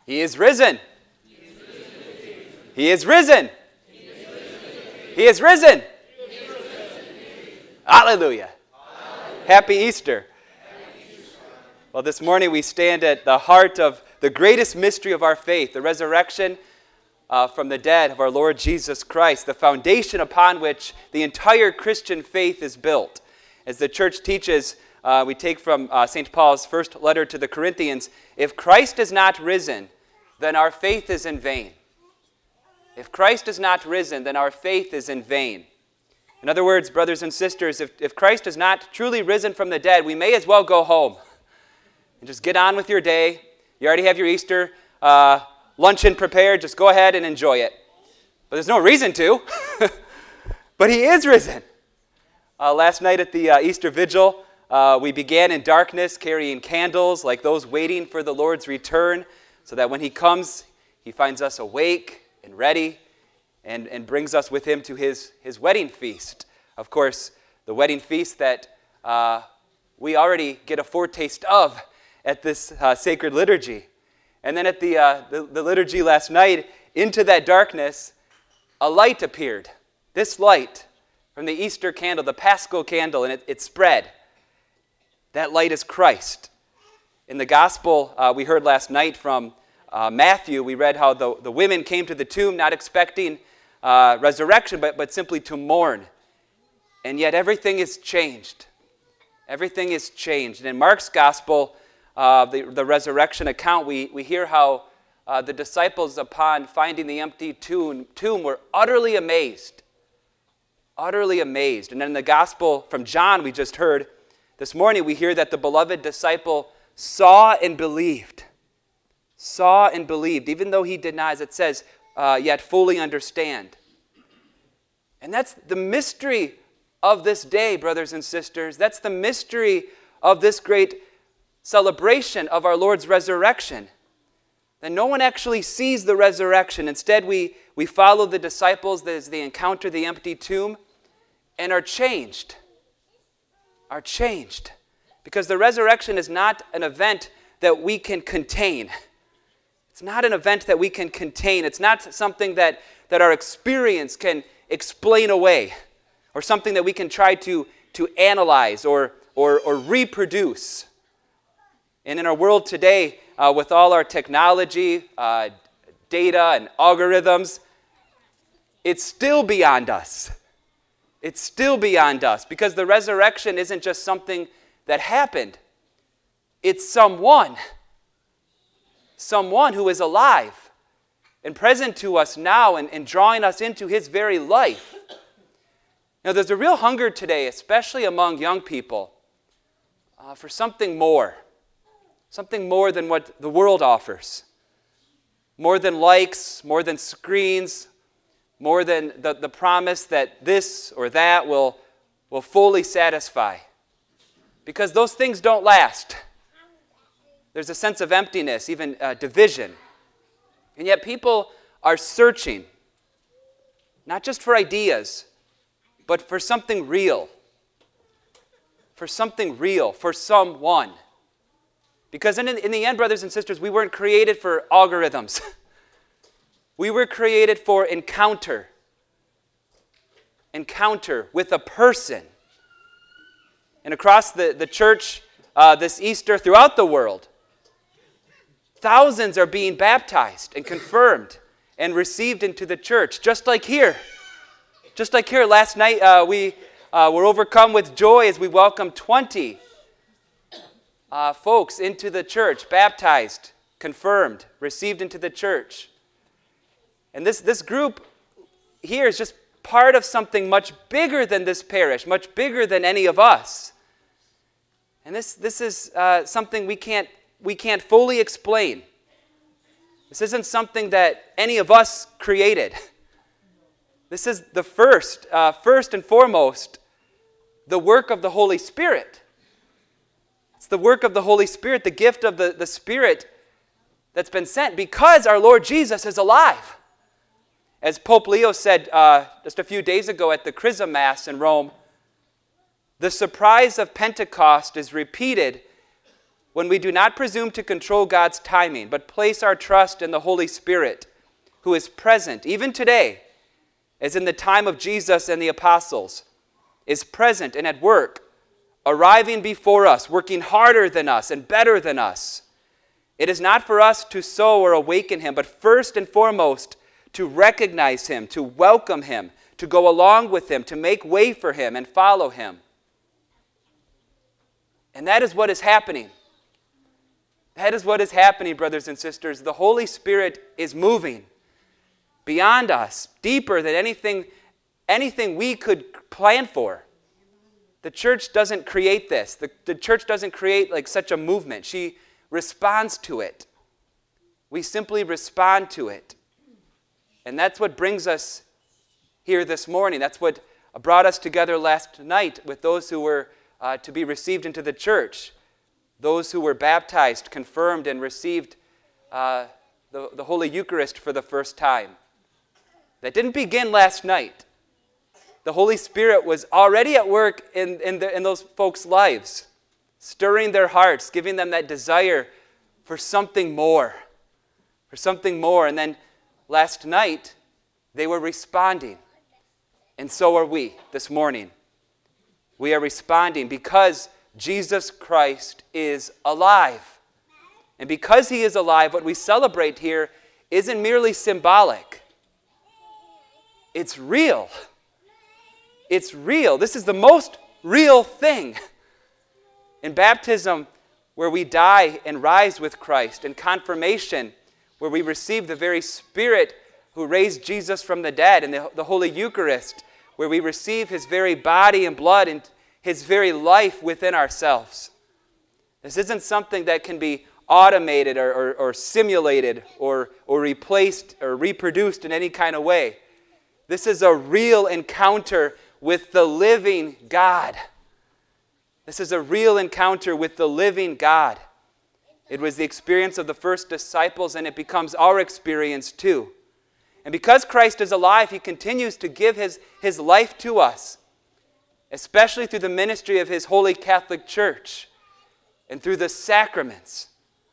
He is risen. He is risen. He is risen. Hallelujah. Happy Easter. Well, this morning we stand at the heart of the greatest mystery of our faith, the resurrection from the dead of our Lord Jesus Christ, the foundation upon which the entire Christian faith is built. As the church teaches, we take from St. Paul's first letter to the Corinthians, if Christ is not risen, then our faith is in vain. If Christ is not risen, then our faith is in vain. In other words, brothers and sisters, if Christ is not truly risen from the dead, we may as well go home and just get on with your day. You already have your Easter luncheon prepared. Just go ahead and enjoy it. But there's no reason to. But he is risen. Last night at the Easter Vigil, we began in darkness, carrying candles like those waiting for the Lord's return, so that when he comes, he finds us awake and ready, and brings us with him to his wedding feast. Of course, the wedding feast that we already get a foretaste of at this sacred liturgy. And then at the liturgy last night, into that darkness, a light appeared. This light from the Easter candle, the Paschal candle, and it spread. That light is Christ. In the gospel we heard last night from Matthew, we read how the women came to the tomb not expecting resurrection, but simply to mourn. And yet everything is changed. Everything is changed. And in Mark's gospel, the resurrection account, we hear how the disciples, upon finding the empty tomb were utterly amazed. Utterly amazed. And then in the gospel from John we just heard, this morning we hear that the beloved disciple saw and believed. Saw and believed, even though he did not, as it says, yet fully understand. And that's the mystery of this day, brothers and sisters. That's the mystery of this great celebration of our Lord's resurrection. That no one actually sees the resurrection. Instead, we follow the disciples as they encounter the empty tomb and are changed. Are changed. Because the resurrection is not an event that we can contain. It's not an event that we can contain. It's not something that our experience can explain away, or something that we can try to analyze or reproduce. And in our world today, with all our technology, data, and algorithms, it's still beyond us. It's still beyond us, because the resurrection isn't just something that happened. It's someone who is alive and present to us now and drawing us into his very life. Now, there's a real hunger today, especially among young people, for something more than what the world offers. More than likes, more than screens, more than the promise that this or that will fully satisfy. Because those things don't last. There's a sense of emptiness, even division. And yet people are searching, not just for ideas, but for something real. For something real, for someone. Because in the end, brothers and sisters, we weren't created for algorithms. We were created for encounter. Encounter with a person. And across the church this Easter, throughout the world, thousands are being baptized and confirmed and received into the church, just like here. Just like here, last night we were overcome with joy as we welcomed 20 folks into the church, baptized, confirmed, received into the church. And this group here is just part of something much bigger than this parish, much bigger than any of us. And this is something we can't fully explain. This isn't something that any of us created. This is the first and foremost, the work of the Holy Spirit. It's the work of the Holy Spirit, the gift of the Spirit that's been sent because our Lord Jesus is alive. As Pope Leo said just a few days ago at the Chrism Mass in Rome, the surprise of Pentecost is repeated when we do not presume to control God's timing, but place our trust in the Holy Spirit, who is present, even today, as in the time of Jesus and the apostles, is present and at work, arriving before us, working harder than us and better than us. It is not for us to sow or awaken him, but first and foremost, to recognize him, to welcome him, to go along with him, to make way for him and follow him. And that is what is happening. That is what is happening, brothers and sisters. The Holy Spirit is moving beyond us, deeper than anything we could plan for. The church doesn't create this. The church doesn't create like such a movement. She responds to it. We simply respond to it. And that's what brings us here this morning. That's what brought us together last night with those who were to be received into the church. Those who were baptized, confirmed, and received the Holy Eucharist for the first time. That didn't begin last night. The Holy Spirit was already at work in those folks' lives, stirring their hearts, giving them that desire for something more. For something more. And then last night, they were responding. And so are we this morning. We are responding because Jesus Christ is alive. And because he is alive, what we celebrate here isn't merely symbolic. It's real. It's real. This is the most real thing. In baptism, where we die and rise with Christ. In confirmation, where we receive the very Spirit who raised Jesus from the dead. In the Holy Eucharist, where we receive his very body and blood and his very life within ourselves. This isn't something that can be automated or simulated or replaced or reproduced in any kind of way. This is a real encounter with the living God. This is a real encounter with the living God. It was the experience of the first disciples, and it becomes our experience too. And because Christ is alive, he continues to give his life to us, especially through the ministry of his Holy Catholic Church and through the sacraments.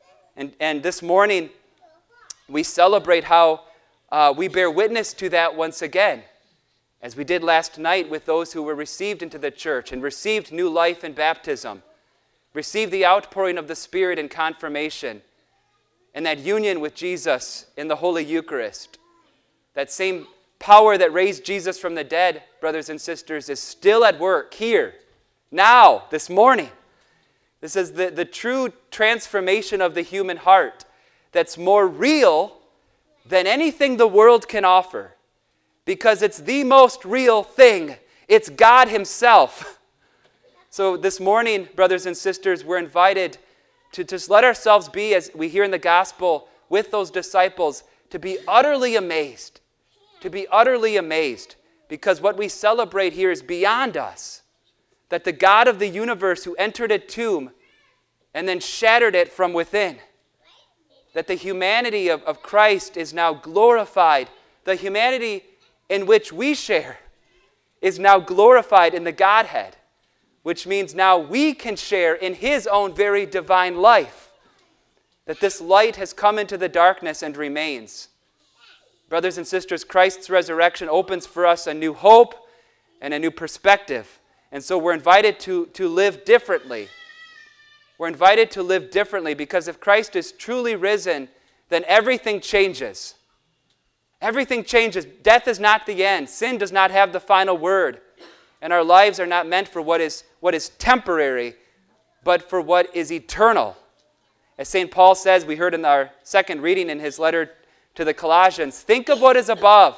And this morning, we celebrate how we bear witness to that once again, as we did last night with those who were received into the church and received new life in baptism, received the outpouring of the Spirit in confirmation, and that union with Jesus in the Holy Eucharist. That same power that raised Jesus from the dead, brothers and sisters, is still at work here, now, this morning. This is the true transformation of the human heart that's more real than anything the world can offer, because it's the most real thing. It's God himself. So this morning, brothers and sisters, we're invited to just let ourselves be, as we hear in the gospel with those disciples, to be utterly amazed. To be utterly amazed, because what we celebrate here is beyond us. That the God of the universe who entered a tomb and then shattered it from within, that the humanity of Christ is now glorified. The humanity in which we share is now glorified in the Godhead, which means now we can share in his own very divine life. That this light has come into the darkness and remains. Brothers and sisters, Christ's resurrection opens for us a new hope and a new perspective. And so we're invited to live differently. We're invited to live differently, because if Christ is truly risen, then everything changes. Everything changes. Death is not the end. Sin does not have the final word. And our lives are not meant for what is temporary, but for what is eternal. As St. Paul says, we heard in our second reading in his letter to the Colossians, think of what is above,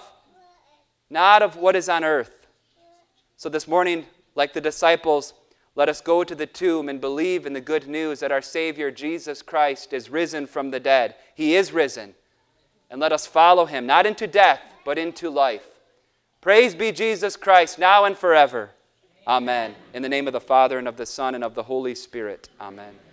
not of what is on earth. So this morning, like the disciples, let us go to the tomb and believe in the good news that our Savior, Jesus Christ, is risen from the dead. He is risen. And let us follow him, not into death, but into life. Praise be Jesus Christ, now and forever. Amen. In the name of the Father, and of the Son, and of the Holy Spirit. Amen.